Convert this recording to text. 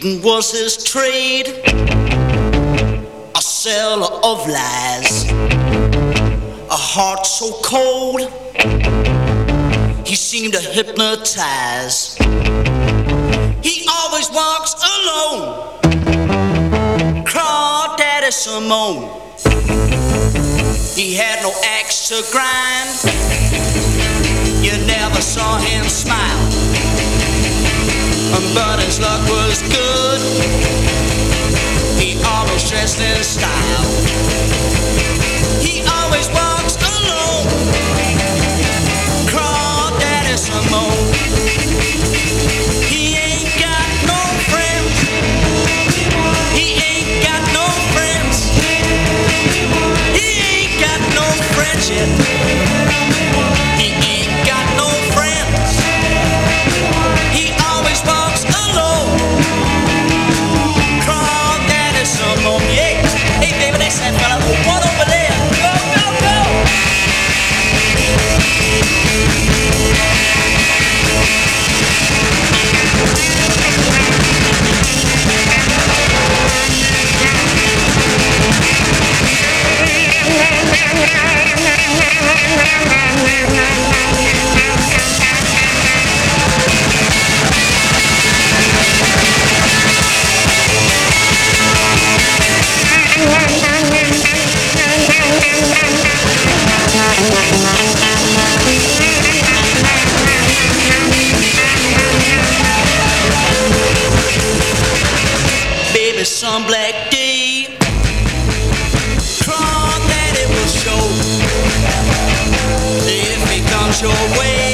Cheating was his trade, a seller of lies, a heart so cold he seemed to hypnotize. He always walks alone, Crawdaddy Simone. He had no axe to grind, you never saw him smile. But his luck was good, he always dressed in style. He always walks alone, Crawdaddy Simone. He ain't got no friends, he ain't got no friends, he ain't got no friends yet. He ain't got no friends, he always walks alone, Crawdaddy Simone. Yeah. Hey baby, that's that fella, one over there. Go, go, go. Baby, some black day, Crawdaddy will show. If he comes your way,